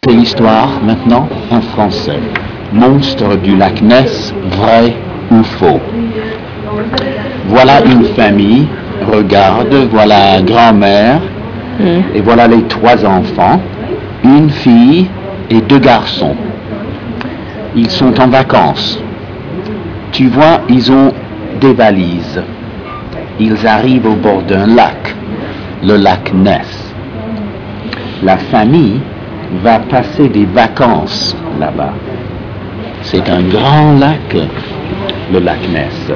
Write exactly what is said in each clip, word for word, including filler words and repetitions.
C'est l'histoire maintenant en français. Monstre du lac Ness, vrai ou faux? Voilà une famille, regarde, voilà grand-mère, mm. et voilà les trois enfants, une fille et deux garçons. Ils sont en vacances. Tu vois, ils ont des valises. Ils arrivent au bord d'un lac, le lac Ness. La famille va passer des vacances là-bas. C'est un grand lac, le lac Ness.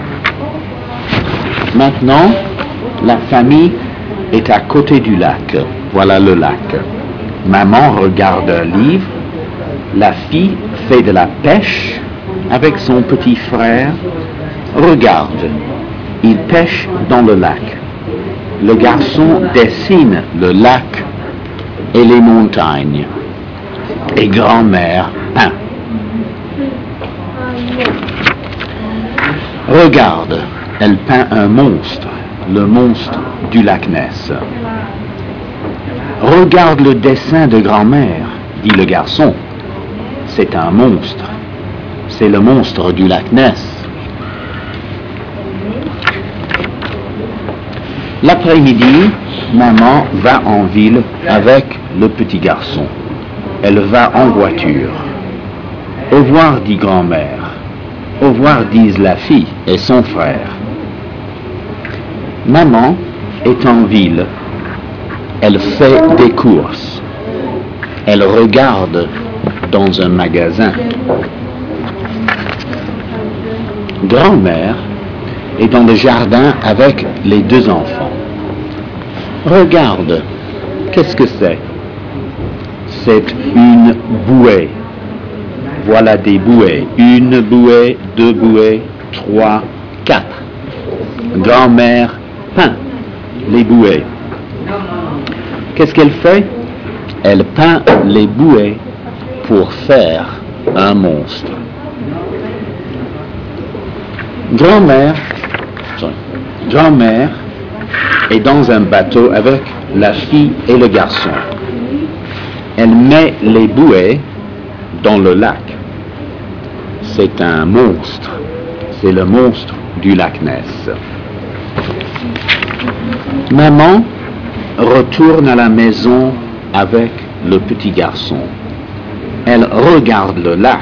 Maintenant, la famille est à côté du lac. Voilà le lac. Maman regarde un livre. La fille fait de la pêche avec son petit frère. Regarde, il pêche dans le lac. Le garçon dessine le lac et les montagnes. Et grand-mère peint. Regarde, elle peint un monstre, le monstre du lac Ness. Regarde le dessin de grand-mère, dit le garçon. C'est un monstre. C'est le monstre du lac Ness. L'après-midi, maman va en ville avec le petit garçon. Elle va en voiture. Au revoir, dit grand-mère. Au revoir, disent la fille et son frère. Maman est en ville. Elle fait des courses. Elle regarde dans un magasin. Grand-mère est dans le jardin avec les deux enfants. Regarde, qu'est-ce que c'est? C'est une bouée. Voilà des bouées. Une bouée, deux bouées, trois, quatre. Grand-mère peint les bouées. Qu'est-ce qu'elle fait? Elle peint les bouées pour faire un monstre. Grand-mère, grand-mère est dans un bateau avec la fille et le garçon. Elle met les bouées dans le lac. C'est un monstre. C'est le monstre du lac Ness. Maman retourne à la maison avec le petit garçon. Elle regarde le lac.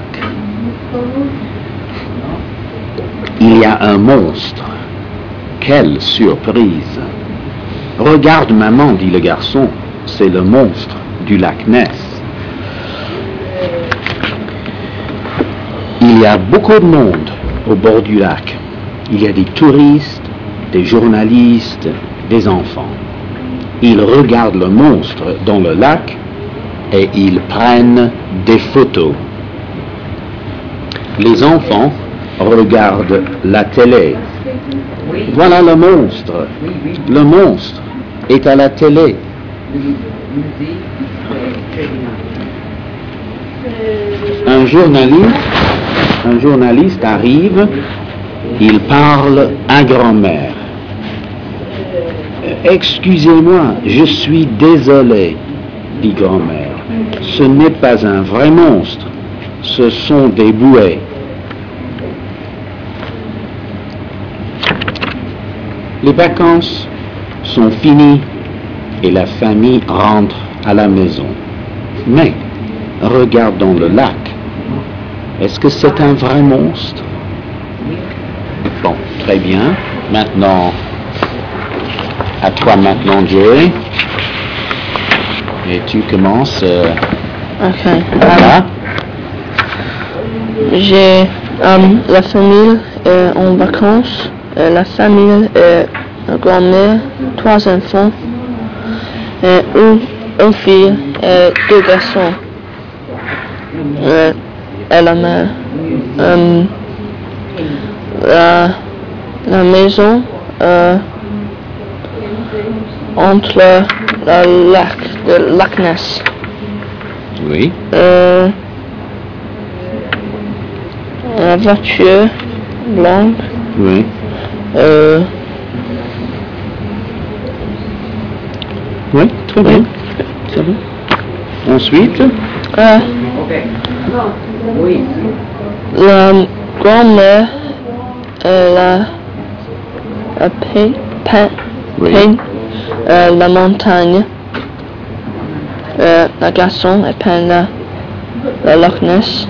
Il y a un monstre. Quelle surprise! Regarde, maman, dit le garçon, c'est le monstre du lac Ness. Il y a beaucoup de monde au bord du lac. Il y a des touristes, des journalistes, des enfants. Ils regardent le monstre dans le lac et ils prennent des photos. Les enfants regardent la télé. Voilà le monstre. Le monstre est à la télé. Un journaliste, un journaliste arrive, il parle à grand-mère. Excusez-moi, je suis désolé, dit grand-mère. Ce n'est pas un vrai monstre, ce sont des bouées. Les vacances sont finies et la famille rentre à la maison. Mais, regarde dans le lac. Est-ce que c'est un vrai monstre? Bon, très bien. Maintenant, à toi maintenant, Jerry. Et tu commences. Euh, ok. Um, J'ai um, la famille euh, en vacances. Euh, la famille, euh, la grand-mère, trois enfants, euh, une, une fille et deux garçons. Euh, et la mère. Euh, la, la maison euh, entre le lac, le lac Ness. Oui. Euh, la voiture blanche. Oui. Euh, oui, très bien. oui. Ça va. Ensuite, Euh, la grand-mère, elle a, a peint, peint, Oui. peint euh, la montagne. Euh, la garçon a peint la, la Loch Ness.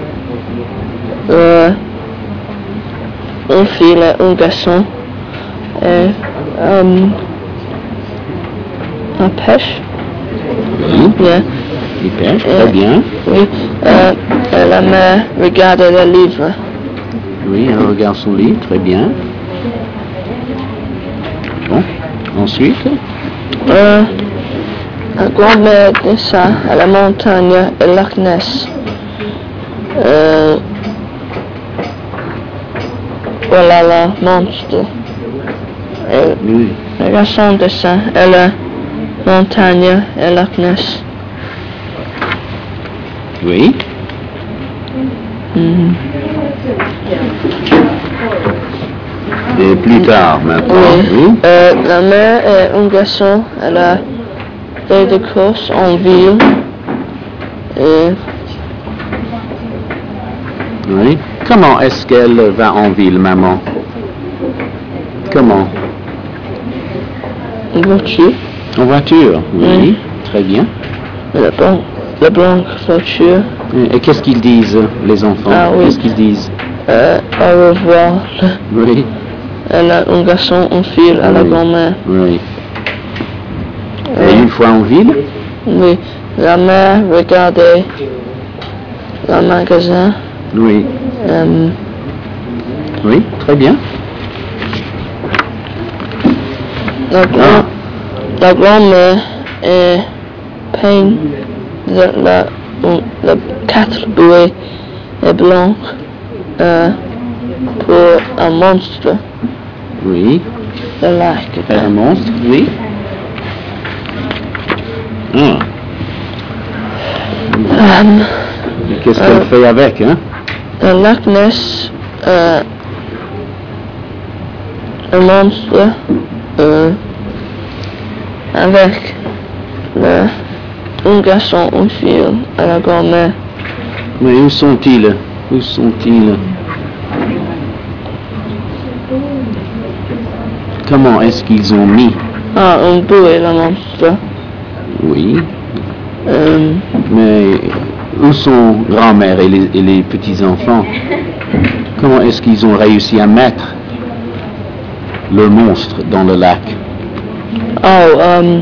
Euh, une fille et un garçon. Euh, euh, la pêche. Oui. Yeah. Il pêche, Euh, très bien. Oui. Euh, euh, la mère regarde le livre. Oui, elle regarde son livre, très bien. Bon, ensuite, Euh, la grand-mère descend à la montagne et Loch Ness. Euh, voilà le monstre. Et oui, le garçon descend à la montagne et Loch Ness. oui, Mhm. et plus tard maintenant, Oui. oui, Euh, la mère et un garçon à la fait de course en ville. Et oui. Comment est-ce qu'elle va en ville, maman? Comment? une voiture. En voiture, oui, Oui. très bien. La blanche, la blanche voiture. Et qu'est-ce qu'ils disent, les enfants? Ah oui. Qu'est-ce qu'ils disent? Euh, au revoir. Oui, Elle a un garçon, une fille à la Oui. grand-mère. oui. Euh, Et une fois en ville? Oui. La mère regardait le magasin. Oui, Euh, oui, très bien. la, grand, la grand-mère est peint le, la, le quatre bouées et blanc euh, pour un monstre Oui, de lac. un monstre, oui. Ah, Euh, et qu'est-ce qu'elle Euh, fait avec, hein? le Loch Ness, euh, un monstre euh, avec le, un garçon, une fille à la grand-mère. Mais où sont-ils? Où sont-ils? Comment est-ce qu'ils ont mis? Ah, un bouée, le monstre. Oui, Euh, mais où sont grand-mère et les, et les petits-enfants? Comment est-ce qu'ils ont réussi à mettre le monstre dans le lac? oh, euh,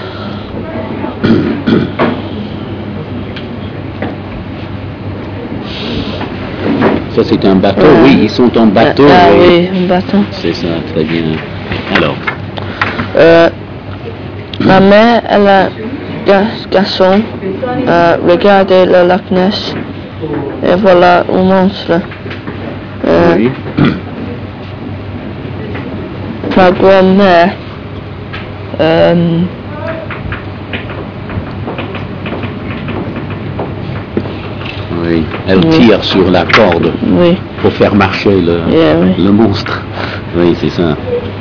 Ça, c'est un bateau, Euh, oui, ils sont en bateau. ah oui. oui, un bâton. C'est ça, très bien. Alors, Euh, la mère et le ga- garçon euh, regardaient le Loch Ness et voilà un monstre. Euh, oui, La grand-mère euh, oui, elle Oui. tire sur la corde oui, pour faire marcher le, yeah, oui. le monstre. Oui, c'est ça.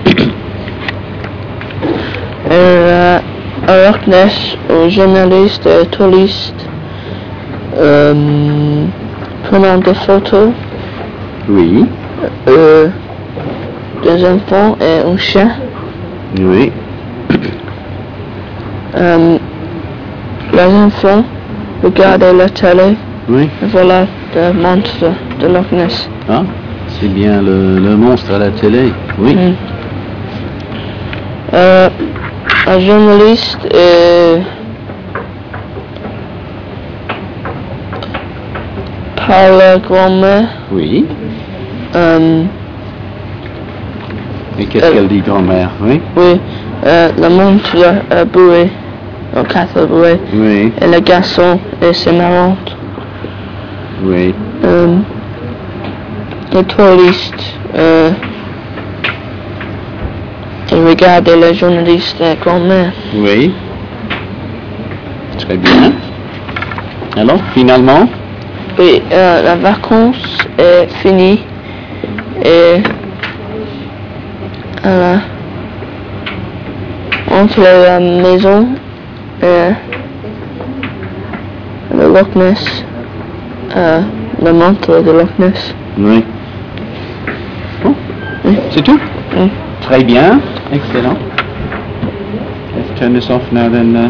Euh, à Loch Ness, un journaliste et touriste euh, prenant des photos, Oui, euh, des enfants et un chien. oui, Euh, les enfants regardaient la télé oui. et voilà le monstre de Loch Ness. Ah, c'est bien le, le monstre à la télé. Oui, Mm. Euh, un journaliste euh, par la grand-mère. oui. Euh, Et qu'est-ce Euh, qu'elle dit, grand-mère? Oui, oui, euh, le monstre a boué, au quatre bouées, oui, et le garçon est c'est marrant. oui, Euh, le touriste, euh, il regarde le journaliste et la grand-mère. oui. Très bien. Alors, finalement, Oui, euh, la vacance est finie et euh, entre la maison et le Loch Ness, euh, le montre de Loch Ness. Oui. Bon. Oui. C'est tout? Oui. Très bien. Excellent. Let's turn this off now then. Uh...